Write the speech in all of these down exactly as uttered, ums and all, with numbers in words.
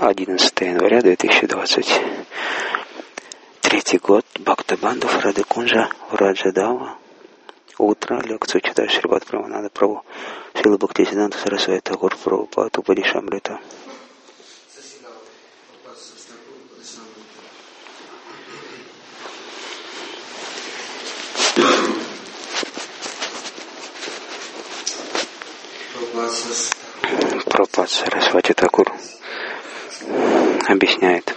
одиннадцатое января две тысячи двадцать третий год. Бхактабандхав Радхакунджа Враджадава. Утро. Лекцию читаю Шримад Прабхупада Прабху. Шрила Бхактисиданта Сарасвати Тхакур Прабхупад Упадишамрита. Прабхупад Сарасвати Тхакур объясняет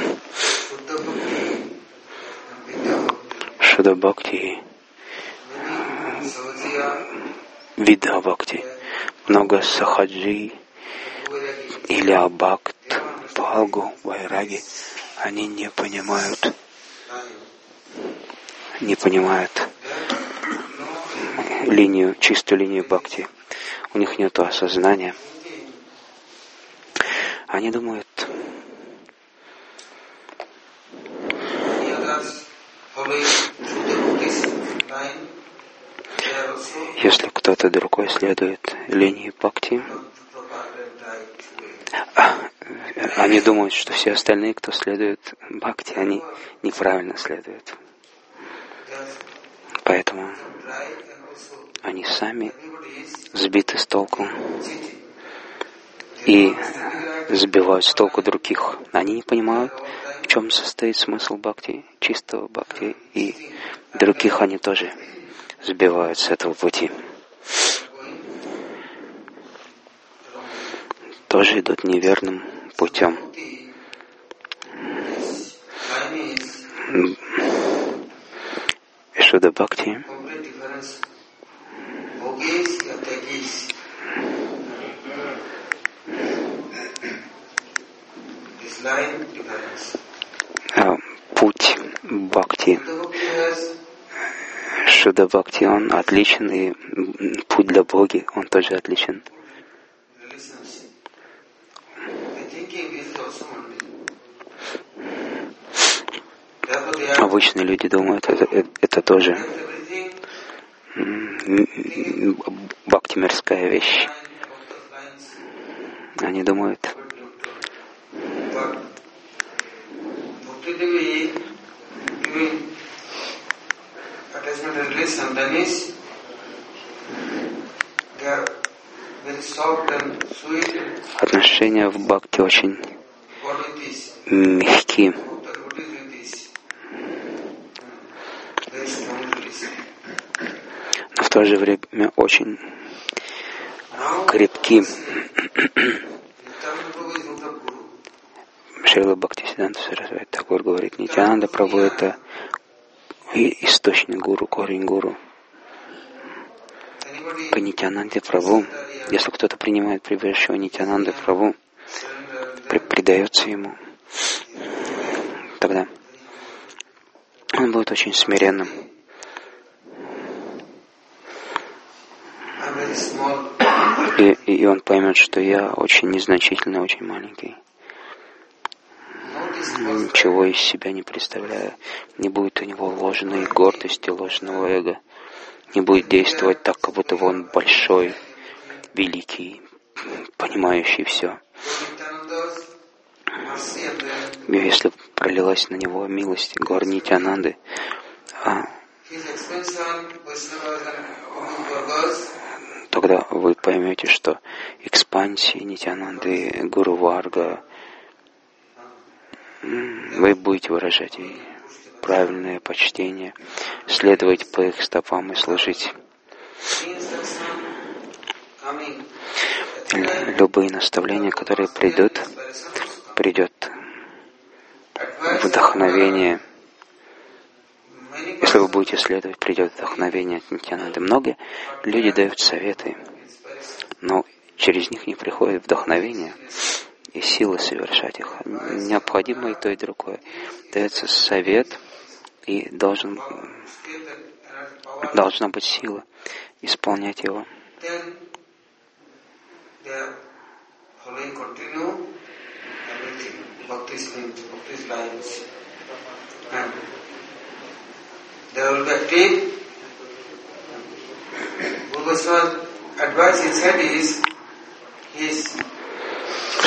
Шуда Бхакти, Вида Бхакти, много сахаджи или абхакт, пхалгу, вайраги, они не понимают, не понимают линию, чистую линию бхакти. У них нет осознания. Они думают, если кто-то другой следует линии бхакти, они думают, что все остальные, кто следует бхакти, они неправильно следуют. Поэтому они сами сбиты с толку и сбивают с толку других. Они не понимают, в чем состоит смысл бхакти, чистого бхакти, и других они тоже сбивают с этого пути. Тоже идут неверным путем. Шуда Бхакти путь бхакти, Шуда Бхакти, он отличен, и путь для Боги, он тоже отличен. Обычные люди думают, это, это, это тоже бхакти мирская вещь. Они думают, отношения в бхакти очень мягкие. Но в то же время очень крепки. Шрила Бхактисиданта Сарасвати Тхакур говорит, Нитьянанда Прабху — это источник гуру, корень гуру. По Нитьянанде Прабху, если кто-то принимает прибежище Нитьянанды Прабху, предается ему, тогда он будет очень смиренным. И, и он поймет, что я очень незначительный, очень маленький. Ничего из себя не представляю. Не будет у него ложной гордости, ложного эго. Не будет действовать так, как будто он большой, великий, понимающий все. И если пролилась на него милость гор Нитьянанды, а, тогда вы поймете, что экспансии Нитьянанды, Гуру Варга, вы будете выражать ей правильное почтение, следовать по их стопам и служить. Любые наставления, которые придут, придет вдохновение. Если вы будете следовать, придет вдохновение от Нитьянанды. Многие люди дают советы, но через них не приходит вдохновение и силы совершать их. Необходимо и то, и другое. Дается совет, и должен, должна быть сила исполнять его.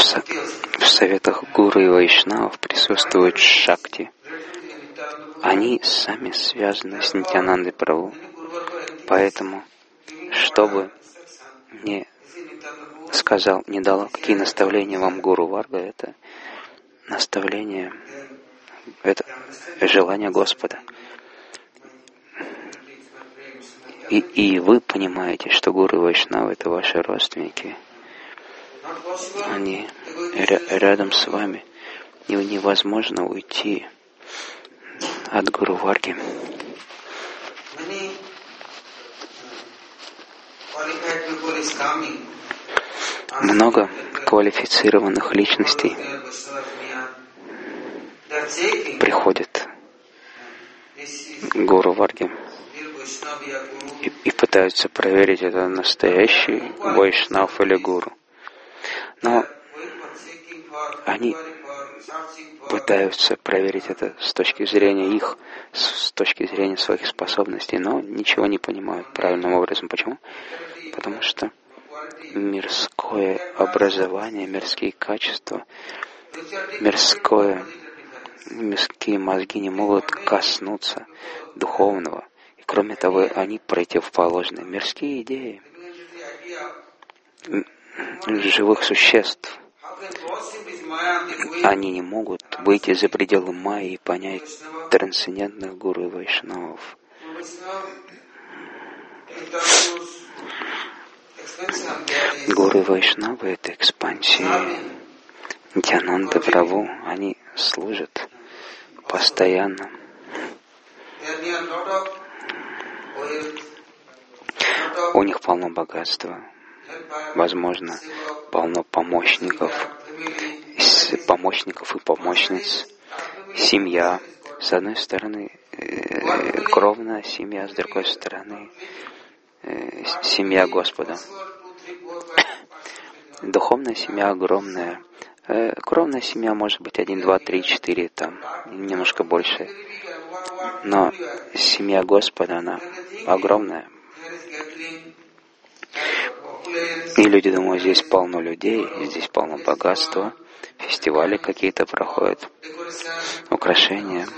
со- в советах гуру и вайшнавов присутствует шакти. Они сами связаны с Нитьянандой Прабху. Поэтому, чтобы не сказал, не дала, какие наставления вам Гуру Варга, это наставление, это желание Господа. И, и вы понимаете, что Гуру и Вайшнавы — это ваши родственники. Они ря- рядом с вами. И невозможно уйти от Гуру Варги. Много квалифицированных личностей приходят к Гуру Варге и, и пытаются проверить, это настоящий вайшнав или гуру. Но они пытаются проверить это с точки зрения их, с точки зрения своих способностей, но ничего не понимают правильным образом. Почему? Потому что мирское образование, мирские качества, мирское, мирские мозги не могут коснуться духовного. И кроме того, они противоположны. Мирские идеи живых существ, они не могут выйти за пределы майи и понять трансцендентных гуру и вайшнавов. Гуру и вайшнавы — это экспансии Нитьянанда Прабху. Они служат постоянно. У них полно богатства, возможно, полно помощников, помощников и помощниц, семья. С одной стороны, э, кровная семья, с другой стороны, э, семья Господа. Духовная семья огромная. Э, кровная семья может быть один, два, три, четыре, там, немножко больше. Но семья Господа, она огромная. И люди думают, здесь полно людей, здесь полно богатства, фестивали какие-то проходят, украшения,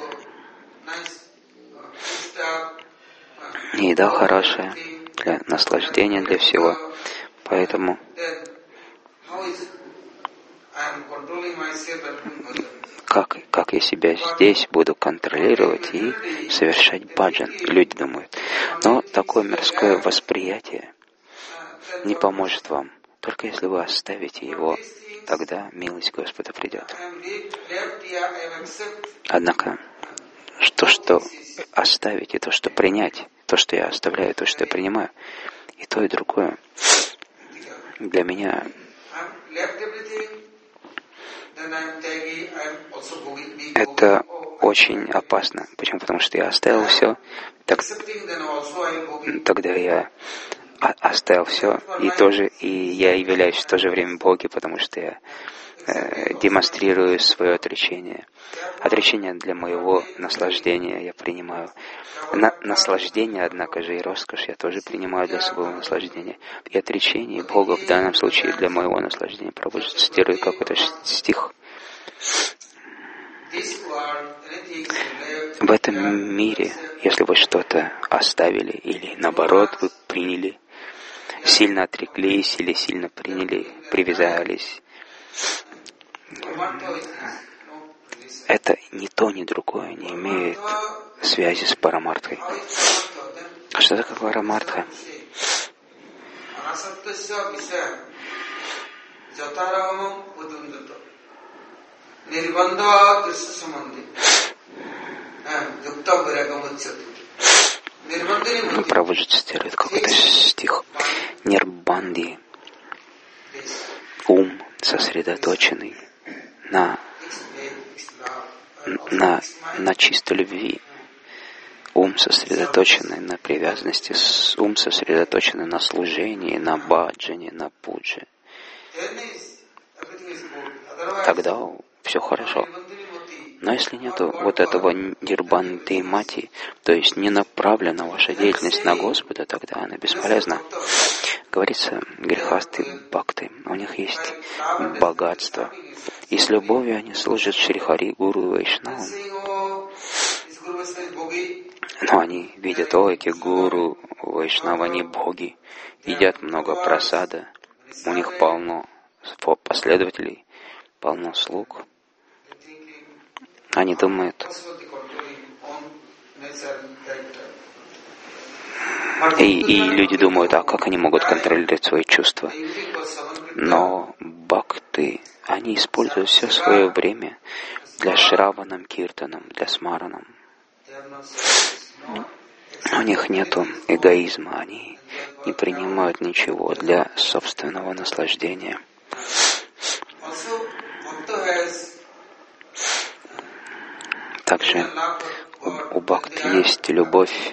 еда хорошая, для наслаждения, для всего. Поэтому как, как я себя здесь буду контролировать и совершать баджан, люди думают. Но такое мирское восприятие не поможет вам. Только если вы оставите его, тогда милость Господа придет. Однако, то, что оставить, и то, что принять, то, что я оставляю, то, что я принимаю, и то, и другое, для меня это очень опасно. Почему? Потому что я оставил все, так, тогда я оставил все, и тоже, и я являюсь в то же время Боги, потому что я э, демонстрирую свое отречение. Отречение для моего наслаждения я принимаю. На, наслаждение, однако же, и роскошь я тоже принимаю для своего наслаждения. И отречение Бога в данном случае для моего наслаждения. Прабху цитирует какой-то стих. В этом мире, если вы что-то оставили, или наоборот, вы приняли, сильно отреклись или сильно приняли, привязались, это ни то, ни другое не имеет связи с парамартхой. А что такое парамартха? Прабху цитирует какой-то стих. Нирбанди, ум сосредоточенный на, на, на чистой любви, ум сосредоточенный на привязанности, ум сосредоточенный на служении, на баджане, на пудже. Тогда все хорошо. Но если нет вот этого нирбанди мати, то есть не направлена ваша деятельность на Господа, тогда она бесполезна. Говорится, грехасты бхакты, у них есть богатство. И с любовью они служат Шри Хари, Гуру и Вайшнавам. Но они видят, о, эти гуру, вайшнавы, они боги, едят много прасада, у них полно последователей, полно слуг. Они думают, и, и люди думают, а как они могут контролировать свои чувства? Но бхакты, они используют все свое время для шраванам, киртанам, для смаранам. У них нету эгоизма, они не принимают ничего для собственного наслаждения. Также у, у бхакти есть любовь,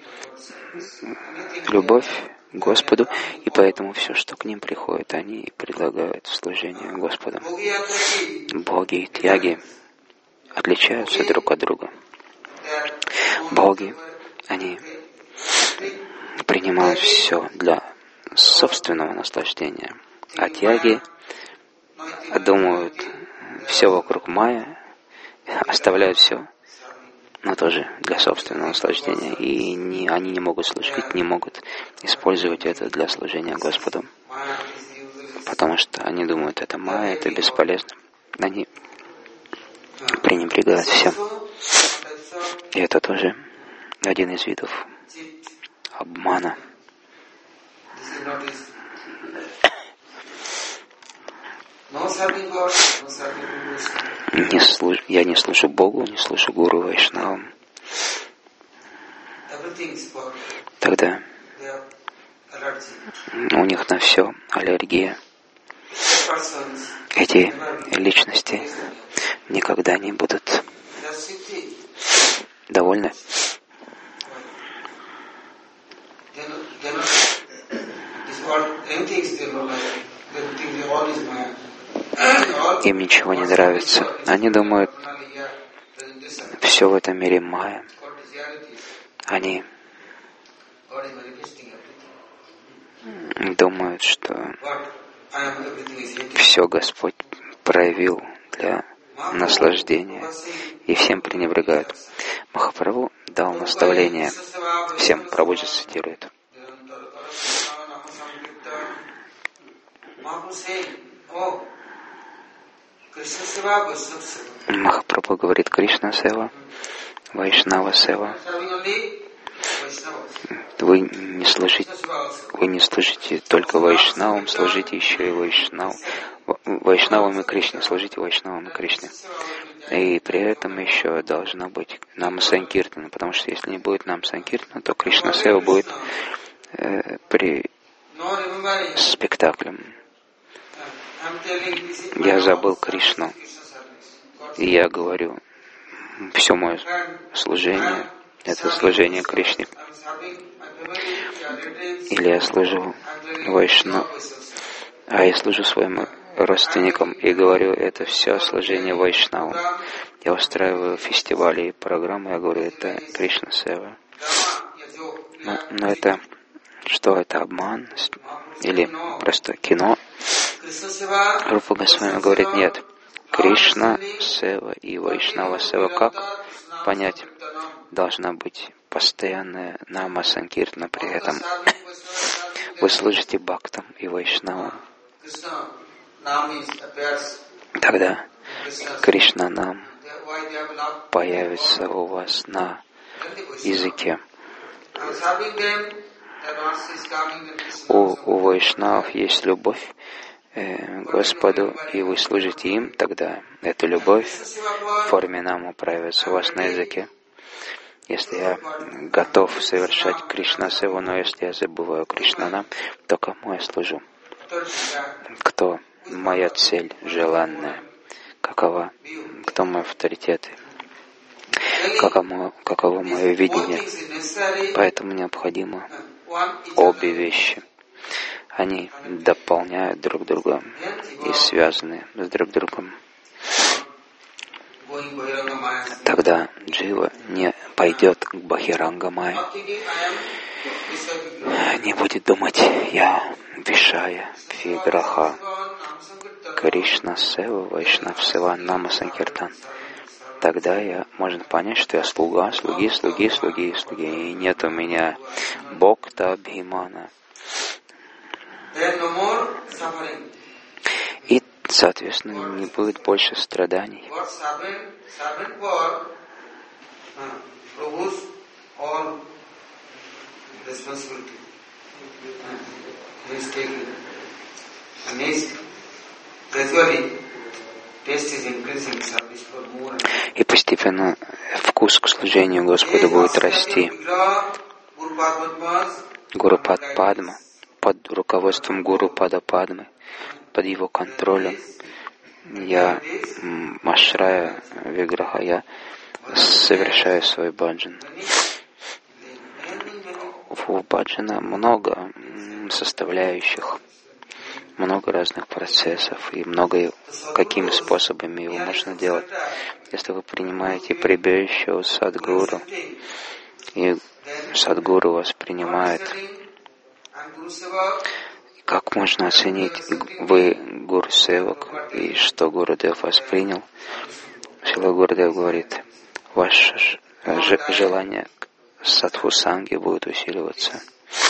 любовь к Господу, и поэтому все, что к ним приходит, они предлагают в служение Господу. Боги и тьяги отличаются друг от друга. Боги, они принимают все для собственного наслаждения, а тьяги думают все вокруг майя, оставляют все, но тоже для собственного наслаждения, и не, они не могут служить, не могут использовать это для служения Господу, потому что они думают, это майя, это бесполезно. Они пренебрегают всем. И это тоже один из видов обмана. Не служ... Я не служу Богу, не служу Гуру Вайшнавам. Тогда у них на все аллергия. Эти личности никогда не будут довольны. Им ничего не нравится. Они думают, все в этом мире майя. Они думают, что все Господь проявил для наслаждения, и всем пренебрегают. Махапрабху дал наставление всем, Прабхуджи цитирует. Махапрабху говорит, Кришна Сева, Вайшнава Сева. Вы не служите, вы не служите только Вайшнавам, служите еще и Вайшнав, Вайшнавам и Кришне, служите Вайшнавам и Кришне. И при этом еще должно быть Нама Санкиртана, потому что если не будет Нама Санкиртана, то Кришна Сева будет э, при спектаклем. Я забыл Кришну, и я говорю, все мое служение — это служение Кришне. Или я служу Вайшнаву, а я служу своим родственникам и говорю, это все служение Вайшнаву. Я устраиваю фестивали и программы, я говорю, это Кришна Сева. Но, но это что? Это обман? Или просто кино? Рупа Госвами говорит, нет. Кришна Сева и Вайшнава Сева. Как понять? Должна быть постоянная Нама Санкиртана при этом. Вы служите бхактам и вайшнавам. Тогда Кришна нам появится у вас на языке. У, у вайшнавов есть любовь э, Господу, и вы служите им, тогда эта любовь в форме нама проявится у вас на языке. Если я готов совершать Кришна-севу, но если я забываю Кришнанам, то кому я служу? Кто моя цель желанная? Какова? Кто мой авторитет? Каково, каково мое видение? Поэтому необходимо обе вещи. Они дополняют друг друга и связаны с друг другом. Тогда джива не пойдет к Бахиранга Майе. не будет думать «я Вишая Виграха Кришна Сева Вайшнав Сева Нама Санкиртан». Тогда я можно понять, что я слуга, слуги, слуги, слуги, слуги. И нет у меня Бхокта Бхимана. И, соответственно, не будет больше страданий. И постепенно вкус к служению Господу будет расти. Гуру Пад Падма, под руководством Гуру Пада Падмы, под его контролем, я Машрая Виграха, я совершаю свой баджан. У баджана много составляющих, много разных процессов и много какими способами его можно делать. Если вы принимаете прибежище у Садгуру, и Садгуру вас принимает, как можно оценить, вы Гуру Севак, и что Гурудев вас принял? Шрила Гурудев говорит, ваше желание к садхусанге будет усиливаться.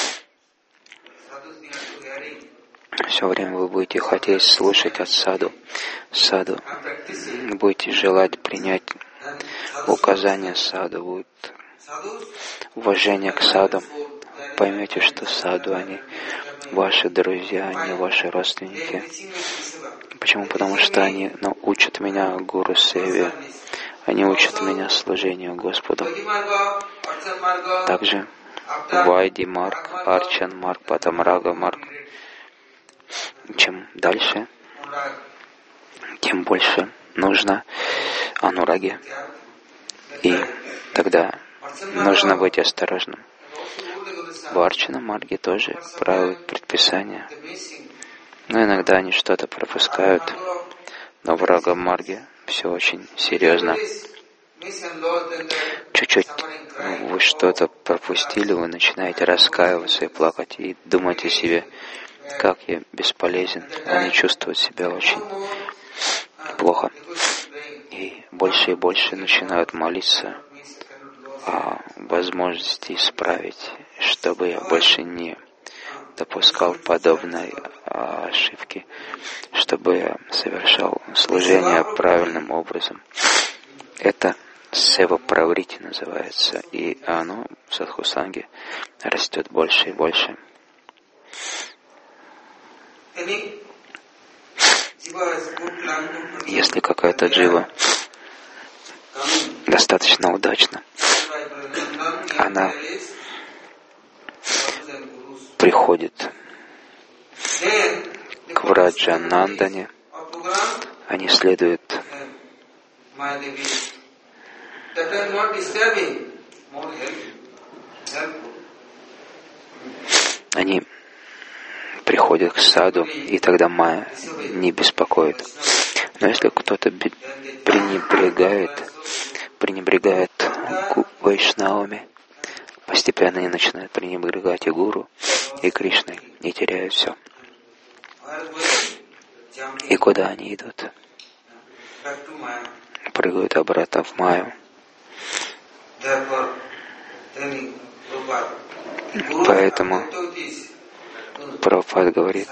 Все время вы будете хотеть слушать от саду, саду, будете желать принять указания саду, будет уважение к саду. Поймете, что саду, они ваши друзья, они ваши родственники. Почему? Потому что они ну, учат меня Гуру Севе, они учат меня служению Господу. Также Вайди Марк, Арчан Марк, потом Рага Марк. Чем дальше, тем больше нужно анураги. И тогда нужно быть осторожным. В Арчана Марге тоже правила предписания. Но иногда они что-то пропускают. Но в Рага Марге все очень серьезно. Чуть-чуть вы что-то пропустили, вы начинаете раскаиваться и плакать, и думать о себе, как я бесполезен. Они чувствуют себя очень плохо. И больше и больше начинают молиться о возможности исправить, чтобы я больше не допускал подобной ошибки, чтобы я совершал служение правильным образом. Это сева праврити называется, и оно в садхусанге растет больше и больше. Если какая-то джива достаточно удачно, она приходит к Враджанандане, они следуют они приходят к саду, и тогда майя не беспокоит. Но если кто-то пренебрегает, пренебрегает вайшнавами, постепенно они начинают пренебрегать и гуру, и Кришной, и теряют все. И куда они идут? Прыгают обратно в майю. Поэтому Прабхупада говорит,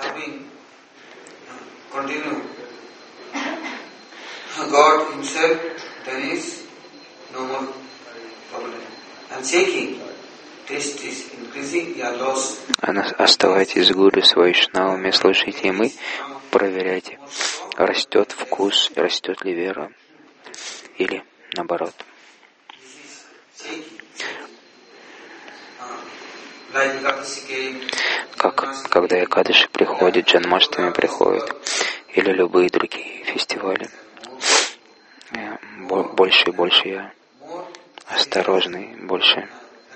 оставайтесь с гуру, с вайшнавами, слушайте, и мы проверяйте, растет вкус, растет ли вера, или наоборот. Как когда Экадаши приходит, Джанмаштами приходит, или любые другие фестивали. Больше и больше я осторожный, больше.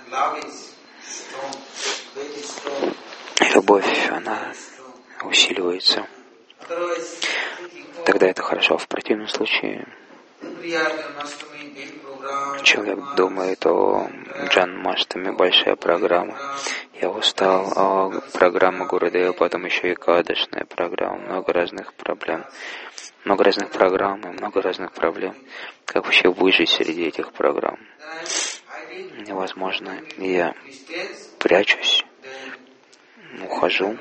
Любовь, она усиливается. Тогда это хорошо. В противном случае Человек думает о Джанмаштами, большая программа. Я устал, а программа Гурудева, потом еще и кадышная программа, много разных проблем. Много разных программ и много разных проблем. Как вообще выжить среди этих программ? Невозможно. Я прячусь, ухожу.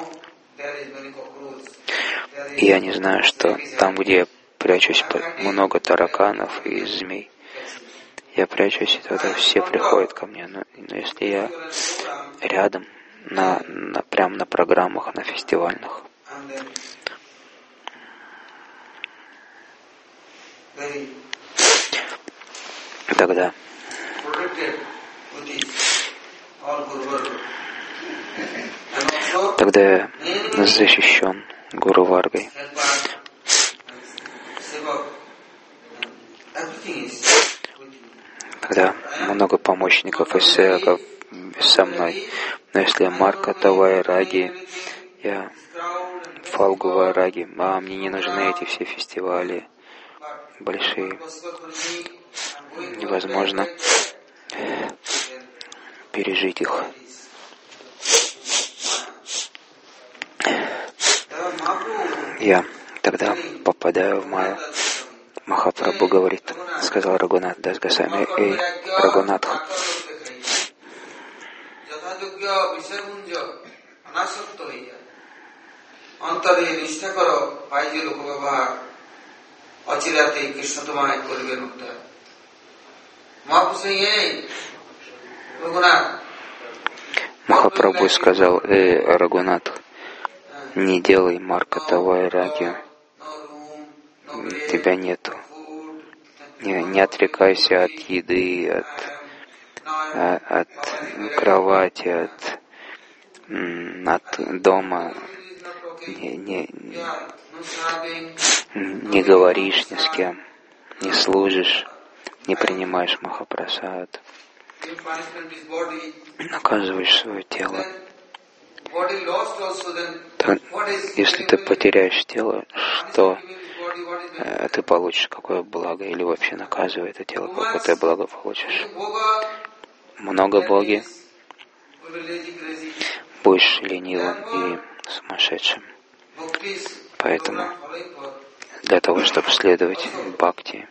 И я не знаю, что там, где я прячусь, много тараканов и змей. Я прячусь, и тогда все приходят ко мне. Но, но если я рядом, на, на, прямо на программах, на фестивальных, тогда тогда я защищен Гуру Варгой. Тогда много помощников и севаков со мной. Но если я Марка Тавайраги, я Фалгу Вайраги, а мне не нужны эти все фестивали большие. Невозможно пережить их. Я тогда попадаю в Майю. Махапрабху говорит, сказал Рагунат Дас Госвами, эй, Рагунатх, Махапрабху сказал, эй, Рагунат, не делай Марка Тавайраги, тебя нету. Не, не отвлекайся от еды, от, от кровати, от, от дома. Не, не, не говоришь ни с кем, не служишь, не принимаешь Махапрасад, наказываешь свое тело. То, если ты потеряешь тело, что э, ты получишь, какое благо, или вообще наказывая это тело, какое ты благо получишь? Много боги, будешь ленивым и сумасшедшим. Поэтому для того, чтобы следовать бхакти,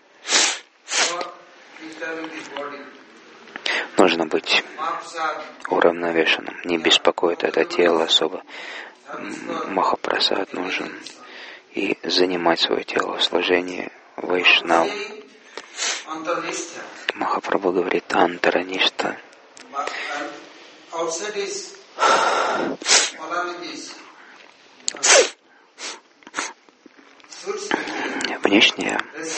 нужно быть уравновешенным, не беспокоит это тело особо. Махапрасад нужен и занимать свое тело в служении Вайшнав. Махапрабху говорит Антараништа. Внешне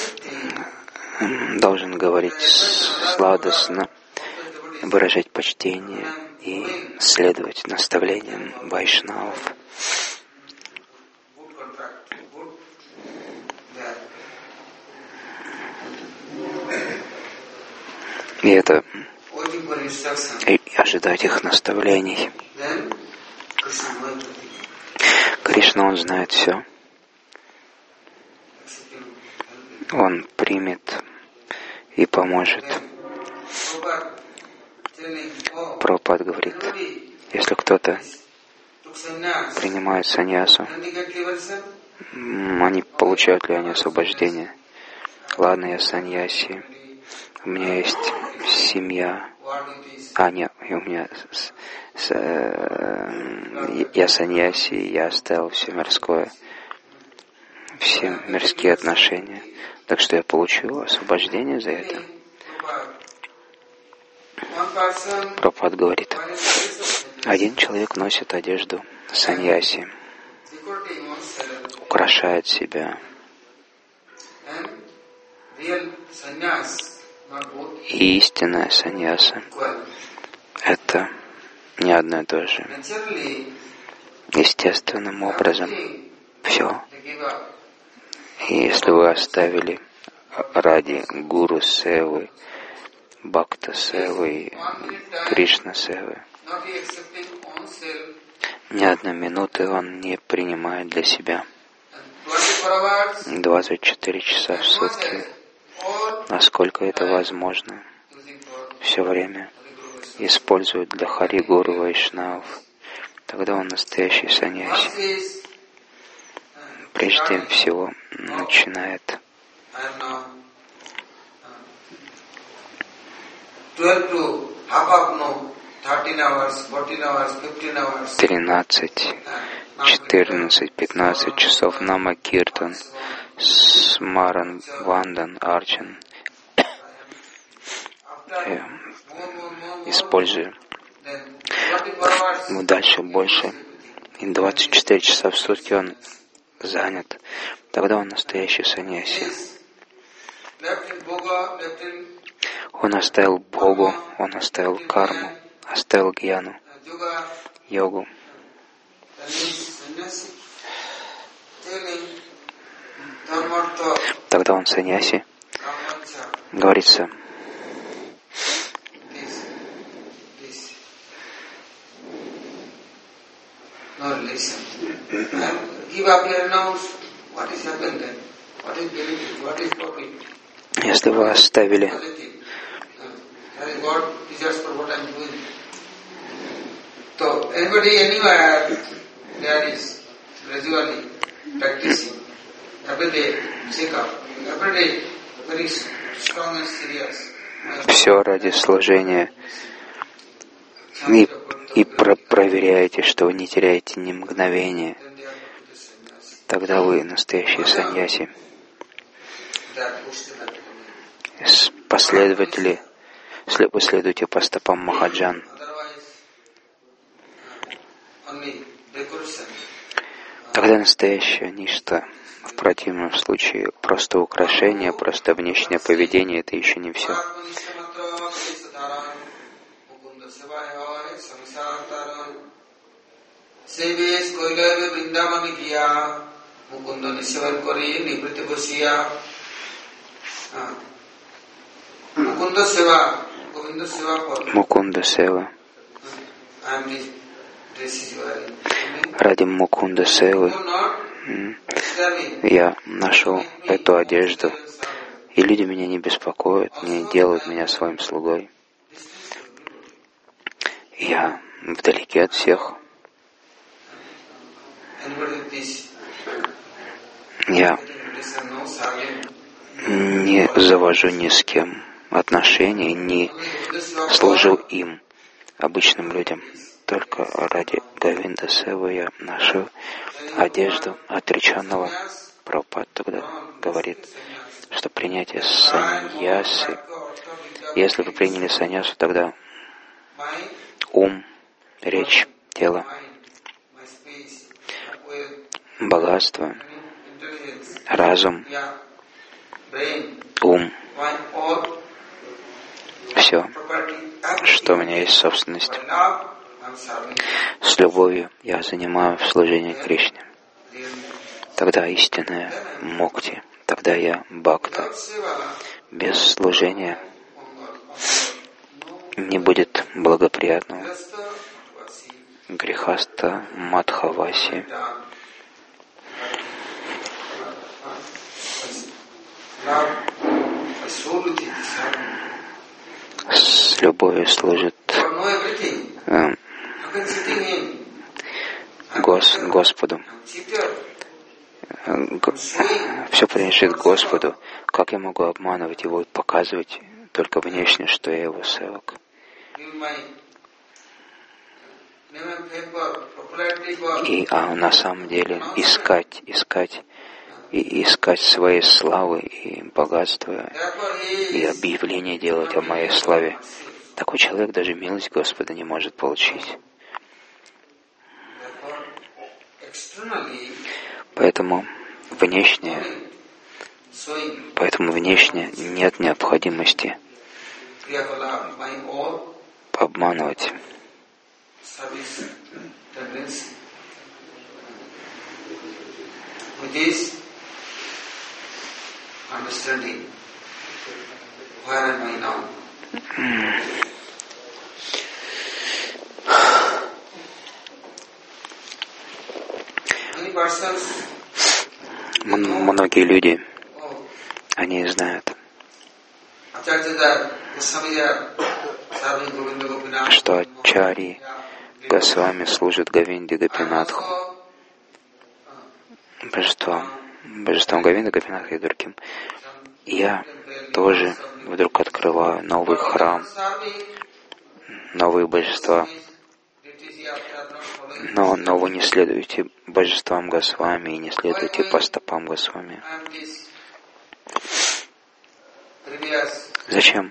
я должен говорить сладостно, выражать почтение и следовать наставлениям вайшнавов. И это и ожидать их наставлений. Кришна, он знает все. Он примет и поможет. Прабхупад говорит, если кто-то принимает саньясу, они получают ли они освобождение? Ладно, я саньяси, у меня есть семья, а нет, у меня с, с, э, я саньяси, я оставил все мирское, все мирские отношения, так что я получу освобождение за это. Прабхупад говорит, один человек носит одежду саньяси, украшает себя. И истинная саньяса — это не одно и то же. Естественным образом все. И если вы оставили ради гуру севы, бхакта севы, Кришна севы, ни одной минуты он не принимает для себя. двадцать четыре часа в сутки насколько это возможно, все время используют для Хари Гуру Вайшнав, тогда он настоящий саньяси. Прежде всего начинает тринадцать, четырнадцать, пятнадцать часов нама киртан, смаран, вандан, арчан. Используя дальше больше, и двадцать четыре часа в сутки он занят, тогда он настоящий саньяси. Он оставил Богу, он оставил карму, оставил гьяну, йогу. Тогда он саньяси. Говорится, если вы оставили все ради служения и, и про проверяете, что вы не теряете ни мгновения, тогда вы настоящие саньяси. Последователи, вы следуете по стопам Махаджан. Тогда настоящее ничто. В противном случае просто украшение, просто внешнее поведение — это еще не все. Мукунда Сева. Ради Мукунда Севы я ношу эту одежду, и люди меня не беспокоят, не делают меня своим слугой. Я вдалеке от всех. Я не завожу ни с кем отношений, не служу им, обычным людям. Только ради Говинда Севы я ношу одежду отреченного. Прабхупада тогда говорит, что принятие саньясы, если вы приняли саньясу, тогда ум, речь, тело, богатство, разум, ум, все, что у меня есть собственность, с любовью я занимаю в служении Кришне. Тогда истинная мукти, тогда я бхакта. Без служения не будет благоприятного. Грихаста Мадхаваси. С любовью служит э, Гос, Господу. Все принадлежит Господу. Как я могу обманывать Его и показывать только внешне, что я Его севак? И а на самом деле искать, искать и искать своей славы и богатства и объявление делать о моей славе. Такой человек даже милость Господа не может получить. Поэтому внешне, поэтому внешне нет необходимости обманывать. Многие люди, они знают, что Ачарьи Госвами служат Говинде Гопинатху, божествам, божествам Говинды, Гопинатха и другим. Я тоже вдруг открываю новый храм, новые божества. Но, но вы не следуете божествам Госвами и не следуете по стопам Госвами. Зачем?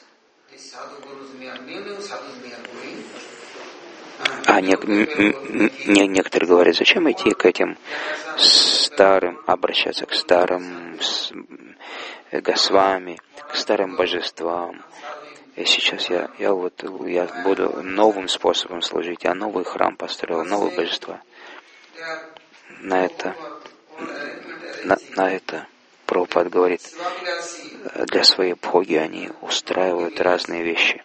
А не, не, некоторые говорят, зачем идти к этим старым, обращаться к старым Госвами, к старым божествам. И сейчас я, я вот я буду новым способом служить, я новый храм построил, новые божества. На это, на, на это Прабхупад говорит, для своей бхоги они устраивают разные вещи.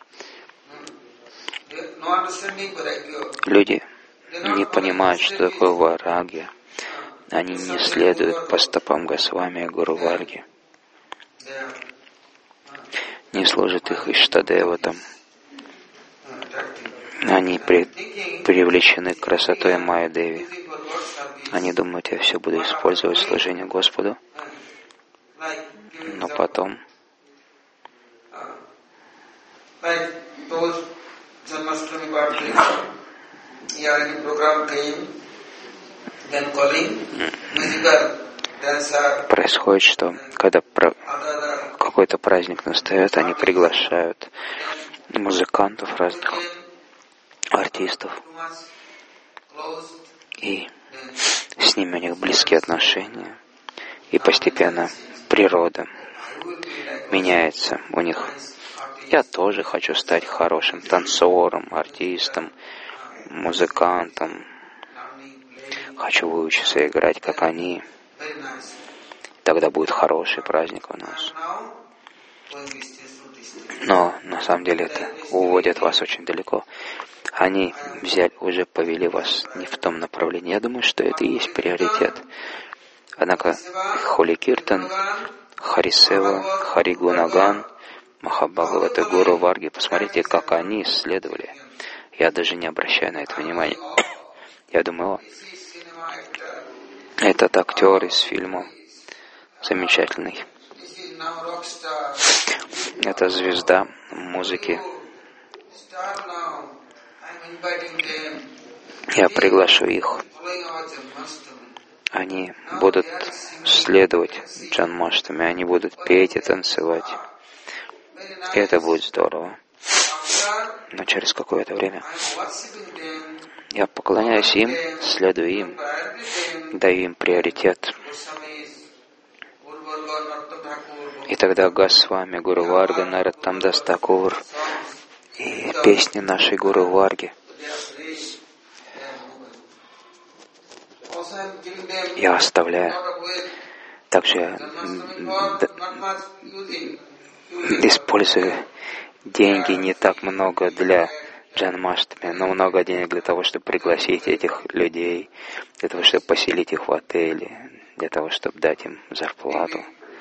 Люди не понимают, что такое варагья. Они не следуют по стопам Госвами и Гуру Варги. Не служат их Иштадеватам. Они при, привлечены красотой Майя Деви. Они думают, я все буду использовать в служении Господу, но потом происходит, что когда какой-то праздник настает, они приглашают музыкантов разных, артистов, и с ними у них близкие отношения, и постепенно природа меняется у них. Я тоже хочу стать хорошим танцором, артистом, музыкантом. Хочу выучиться играть, как они. Тогда будет хороший праздник у нас. Но на самом деле это уводит вас очень далеко. Они взяли, уже повели вас не в том направлении. Я думаю, что это и есть приоритет. Однако Холи Киртан, Харисева, Харигунаган, Махабхагавата, Гуру Варги, посмотрите, как они исследовали. Я даже не обращаю на это внимания. Я думаю, о, этот актер из фильма замечательный. Это звезда музыки. Я приглашу их. Они будут следовать Джанмаштами, они будут петь и танцевать. И это будет здорово. Но через какое-то время я поклоняюсь им, следую им, даю им приоритет. И тогда Госвами, Гуру Варга, Нароттам Дас Такур и песни нашей Гуру Варги я оставляю. Также я использую деньги не так много для Джанмаштами, но много денег для того, чтобы пригласить этих людей, для того, чтобы поселить их в отеле, для того, чтобы дать им зарплату.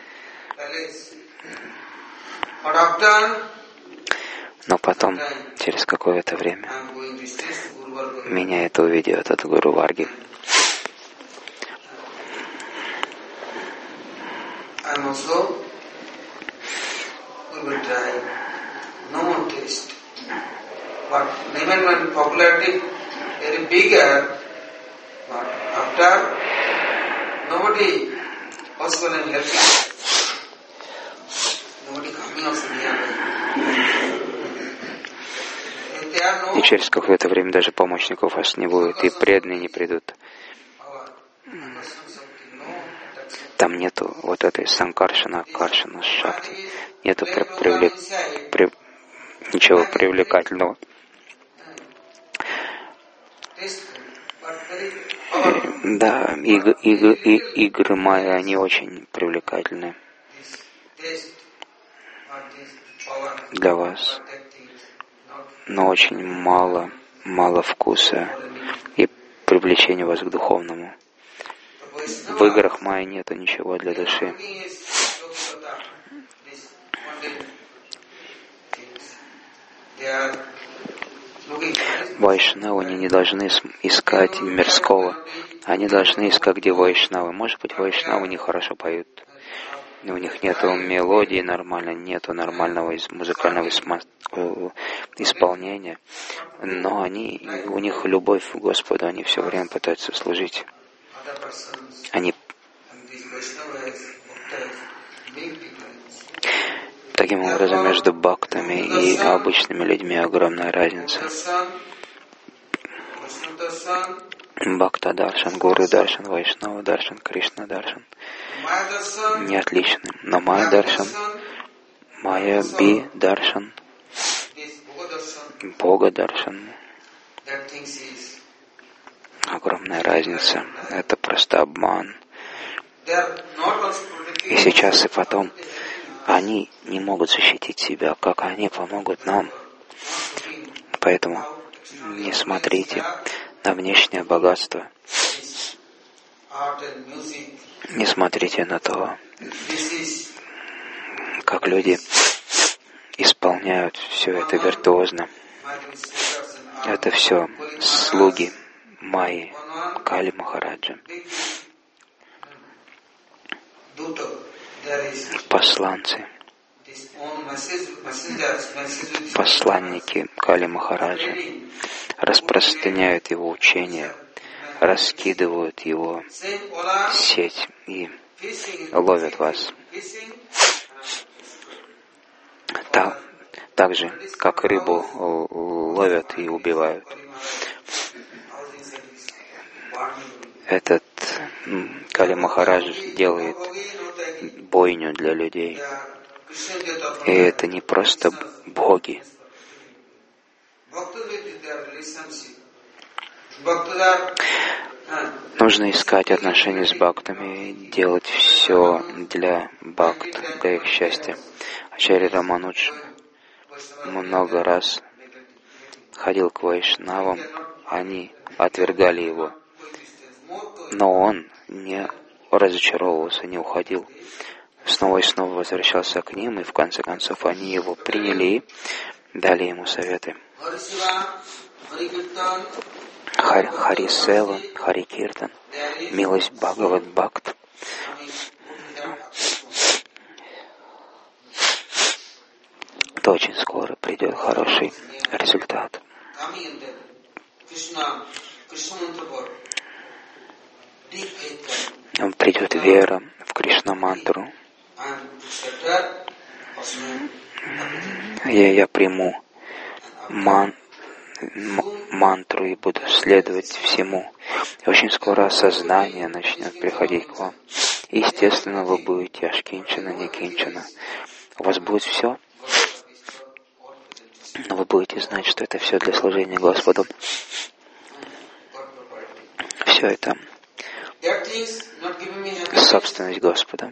Но потом, через какое-то время, меня это уведет от Гуру Варги. But even when popularity very bigger, but after nobody was going to help you. Nobody coming out from here. И через какое-то время даже помощников у вас не будет, и преданные не придут. Там нету вот этой санкаршана, каршана, шакти. Нету при, привлек, при, ничего привлекательного. Да, иг, иг, иг, игры майя, они очень привлекательны для вас, но очень мало, мало вкуса и привлечения вас к духовному. В играх майя нету ничего для души. Вайшнавы, они не должны искать мирского. Они должны искать, где вайшнавы. Может быть, вайшнавы нехорошо поют. У них нету мелодии нормально, нету нормального музыкального исполнения. Но они, у них любовь к Господу, они все время пытаются служить. Они Таким образом, между бхактами и обычными людьми огромная разница. Бхакта Даршан, Гуру Даршан, Вайшнава Даршан, Кришна Даршан не отличны. Но Майя Даршан, Майя Би Даршан, Бога Даршан, огромная разница. Это просто обман. И сейчас, и потом, они не могут защитить себя, как они помогут нам. Поэтому не смотрите на внешнее богатство. Не смотрите на то, как люди исполняют все это виртуозно. Это все слуги Майи, Кали Махараджа, посланцы, посланники Кали Махараджа распространяют его учение, раскидывают его сеть и ловят вас. Так, так же, как рыбу ловят и убивают. Этот Кали Махарадж делает бойню для людей. И это не просто боги. Нужно искать отношения с бхактами, делать все для бхакт, для их счастья. Ачарья Раманудж много раз ходил к вайшнавам, они отвергали его. Но он не разочаровывался, не уходил. Снова и снова возвращался к ним, и в конце концов они его приняли, дали ему советы. Хари, Хари Сева, Хари Киртан, милость Бхагават Бхакт. То очень скоро придет хороший результат. Придет вера в Кришна-мантру. Я, я приму ман, мантру и буду следовать всему. И очень скоро осознание начнет приходить к вам. И, естественно, вы будете ашкинчана, никинчана. У вас будет все, но вы будете знать, что это все для служения Господу. Все это собственность Господа.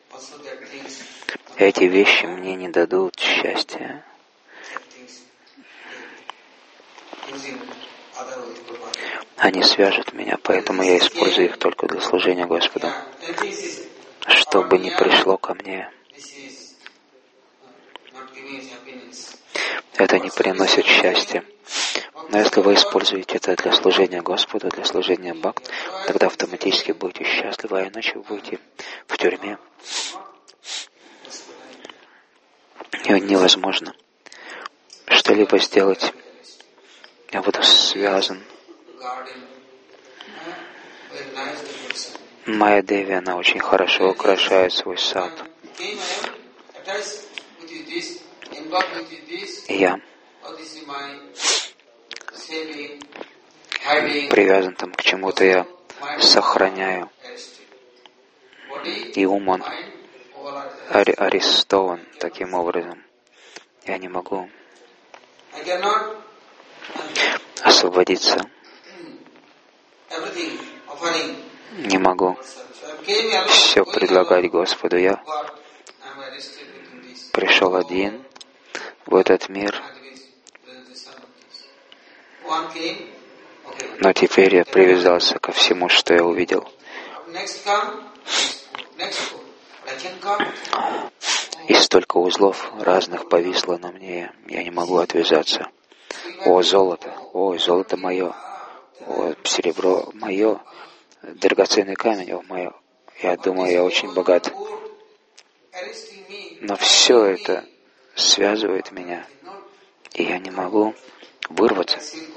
Эти вещи мне не дадут счастья. Они свяжут меня, поэтому я использую их только для служения Господу. Чтобы не пришло ко мне. Это не приносит счастья. Но если вы используете это для служения Господу, для служения бхакт, тогда автоматически будете счастливы, а иначе вы будете в тюрьме. И невозможно что-либо сделать. Я буду связан. Майя Деви, она очень хорошо украшает свой сад. И я привязан там к чему-то, я сохраняю. И ум, он ари- арестован таким образом. Я не могу освободиться. Не могу все предлагать Господу. Я пришел один в этот мир, но теперь я привязался ко всему, что я увидел. И столько узлов разных повисло на мне, я не могу отвязаться. О, золото, о, золото мое, о, серебро мое, драгоценный камень, о, мое. Я думаю, я очень богат. Но все это связывает меня, и я не могу вырваться,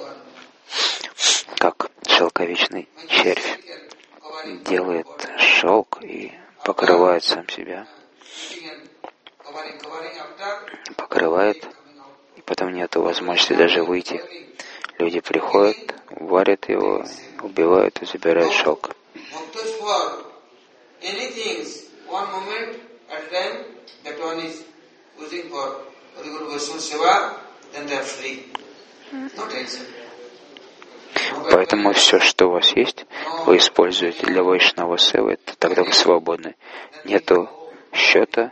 как шелковичный червь делает шелк и покрывает сам себя, покрывает, и потом нет возможности даже выйти. Люди приходят, варят его, убивают и забирают шелк. Поэтому все, что у вас есть, вы используете для Вайшнава Севы, тогда вы свободны. Нету счета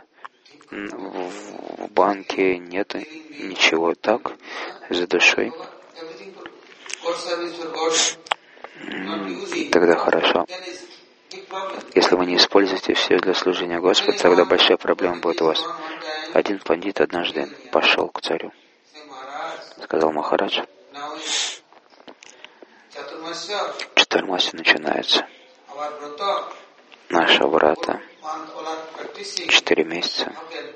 в банке, нету ничего. Так, за душой. Тогда хорошо. Если вы не используете все для служения Господу, тогда большая проблема будет у вас. Один пандит однажды пошел к царю. Сказал: Махарадж, Чатурмаси начинается. Наша врата четыре месяца.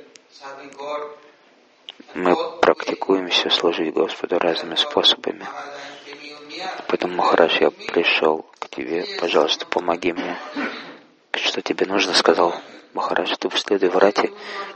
Мы практикуемся служить Господу разными способами. Поэтому, Махарадж, я пришел к тебе, пожалуйста, помоги мне. Что тебе нужно? Сказал Махарадж, ты следуй врате.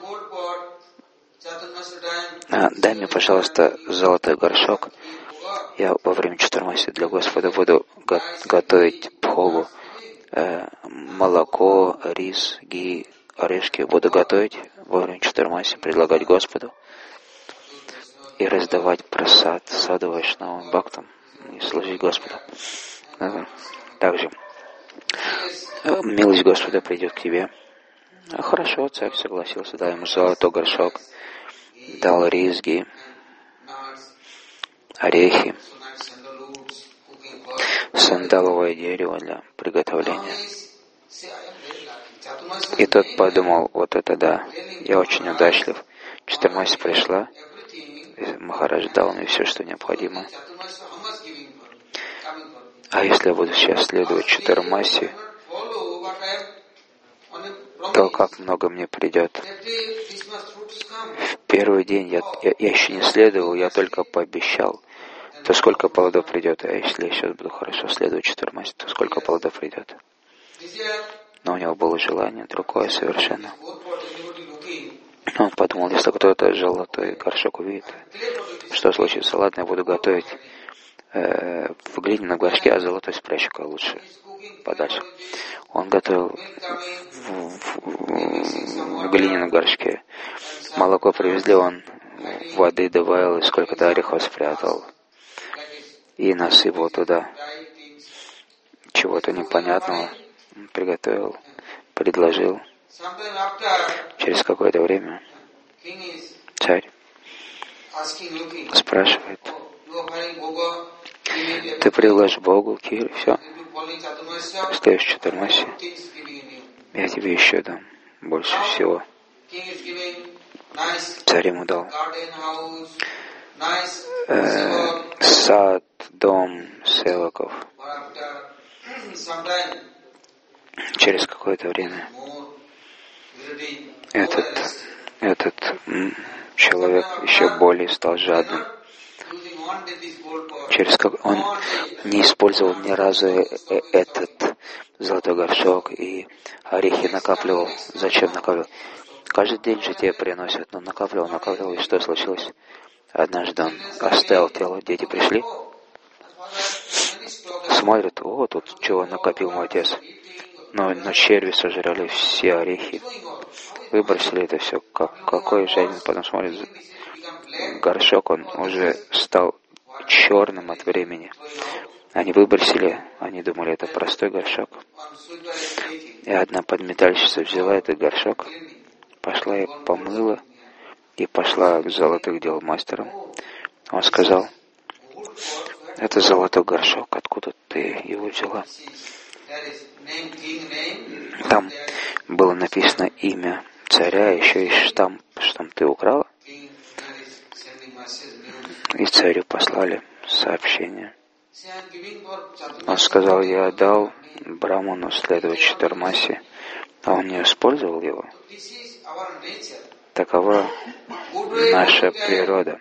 А, дай мне, пожалуйста, золотой горшок. Я во время Чатурмаси для Господа буду го- готовить пхогу, э, молоко, рис, ги, орешки. Буду готовить во время Чатурмаси, предлагать Господу и раздавать прасад саду Вайшнавам бхактам и служить Господу. Также милость Господа придет к тебе. Хорошо, царь согласился, дал ему золотой горшок, дал ризги, орехи, сандаловое дерево для приготовления. И тот подумал: вот это да, я очень удачлив. Чатурмаси пришла, Махарадж дал мне все, что необходимо. А если я буду сейчас следовать Чатурмаси, то как много мне придет. В первый день я, я, я еще не следовал, я только пообещал. То сколько плодов придет? А если я сейчас буду хорошо следовать Чатурмаси, то сколько плодов придет? Но у него было желание другое совершенно. Он подумал, если кто-то золотой горшок увидит, что случится? Ладно, я буду готовить э, в глиняном горшке, а золотой спрячу-ка лучше подальше. Он готовил в, в, в глиняном горшке. Молоко привезли, он воды добавил и сколько-то орехов спрятал. И насыпал туда чего-то непонятного. Приготовил, предложил. Через какое-то время царь спрашивает: ты предложишь Богу кир, все, стоишь в Чатурмаси, я тебе еще дам больше всего. Царь ему дал э, сад, дом, севаков. Через какое-то время этот, этот м, человек еще более стал жадным. Через как он не использовал ни разу этот золотой горшок и орехи накапливал. Зачем накапливал? Каждый день же тебе приносят, но накапливал, накапливал, и что случилось? Однажды он оставил тело, дети пришли, смотрят: о, тут чего накопил мой отец. Но, но черви сожрали все орехи, выбросили это все. Как, какой же один, потом смотрит, горшок, он уже стал черным от времени. Они выбросили, они думали, это простой горшок. И одна подметальщица взяла этот горшок, пошла и помыла, и пошла к золотых дел мастерам. Он сказал: это золотой горшок, откуда ты его взяла? Там было написано имя царя. царя еще и штамп, штамп ты украла. И царю послали сообщение. Он сказал, я отдал Браману следовать Чатурмаси, а он не использовал его. Такова наша природа.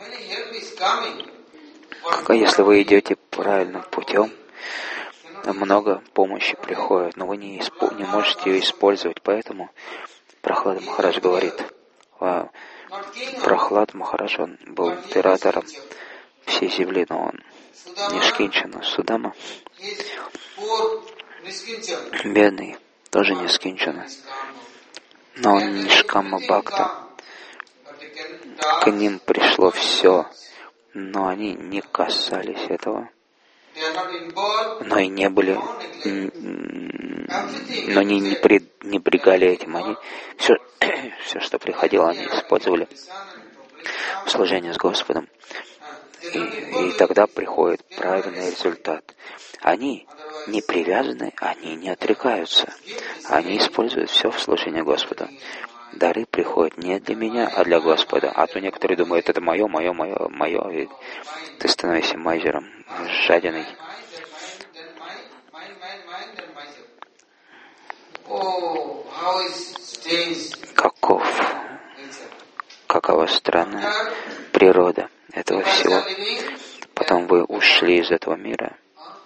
Если вы идете правильным путем, много помощи приходит, но вы не, испо- не можете ее использовать. Поэтому Прахлад Махарадж говорит, а, Прахлад Махарадж, он был императором всей земли, но он Нишкинчана. Судама, бедный, тоже Нишкинчана, но он Нишкама Бхакта. К ним пришло все, но они не касались этого, но и не были, но они не пренебрегали этим. Они все, все, что приходило, они использовали в служении с Господом. И, и тогда приходит правильный результат. Они не привязаны, они не отрекаются. Они используют все в служении Господа. Дары приходят не для меня, а для Господа. А то некоторые думают, это мое, мое, мое, мое. И ты становишься майзером, жадиной. Каков, какова странная природа этого всего. Потом вы ушли из этого мира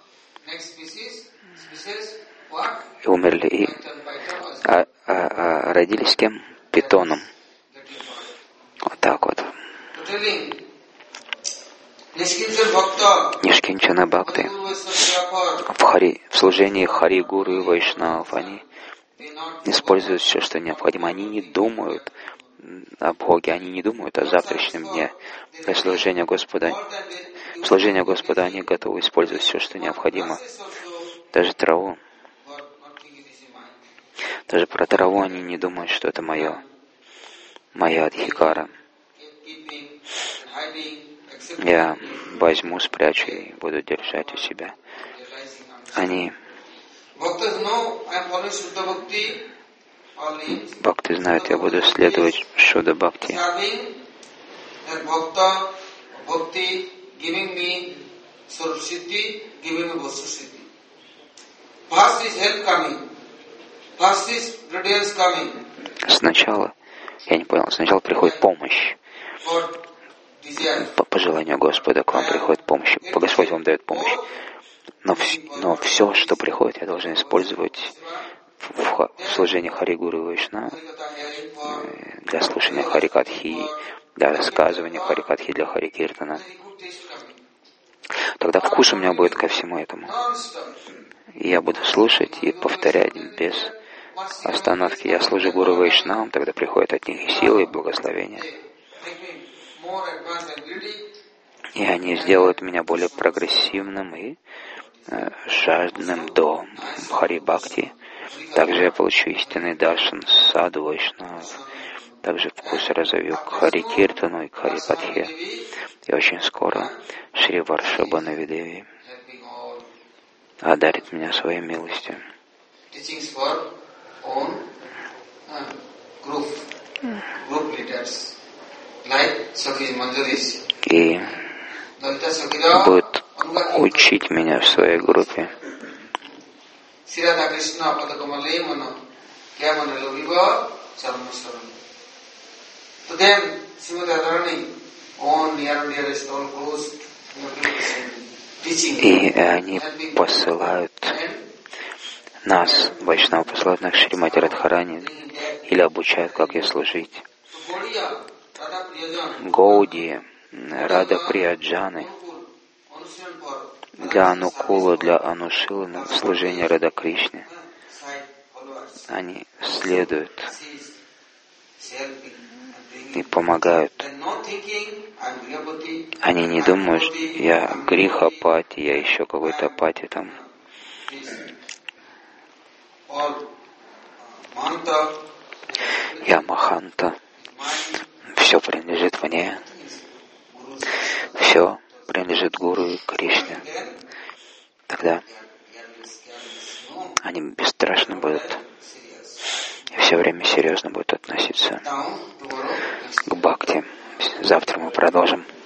и умерли, и а, а, а родились кем? Питоном. Вот так вот. Нишкинчана Бхакты в, хари, в служении Хари, Гуру и Вайшнав, они используют все, что необходимо. Они не думают о Боге, они не думают о завтрашнем дне. Для служения Господа, в служении Господа они готовы использовать все, что необходимо. Даже траву. Даже про траву они не думают, что это мое. Моя адхикара. Я возьму, спрячу и буду держать у себя. Они... Бхакты знают, я буду следовать Шуда Бхакти. Сначала, я не понял, сначала приходит помощь. По, по желанию Господа к вам приходит помощь. Господь вам дает помощь. Но, но все, что приходит, я должен использовать в, в, в служении Хари Гуру Вайшнава, для слушания Харикатхи, для рассказывания Харикатхи, для Харикиртана. Тогда вкус у меня будет ко всему этому. И я буду слушать и повторять без остановки. Я служу Гуру Вайшнавам, тогда приходят от них и силы, и благословения. И они сделают меня более прогрессивным и э, жадным до Хари Бхакти. Также я получу истинный даршан саду Вайшнав. Также вкус разовью к Хари Киртану и к Хари Патхе. И очень скоро Шри Варшабханави Деви одарит меня своей милостью. И будет учить меня в своей группе. И они посылают нас, Вайшнава, посылают нас к Шримати Радхарани или обучают, как ей служить. Гауди, Рада Прияджаны, для Анукула, для Анушилана, служения Рада Кришны. Они следуют и помогают. Они не думают, что я грихапати, я еще какой-то пати там. Я Маханта. Все принадлежит мне. Все принадлежит Гуру и Кришне. Тогда они бесстрашны будут. И все время серьезно будут относиться к бхакти. Завтра мы продолжим.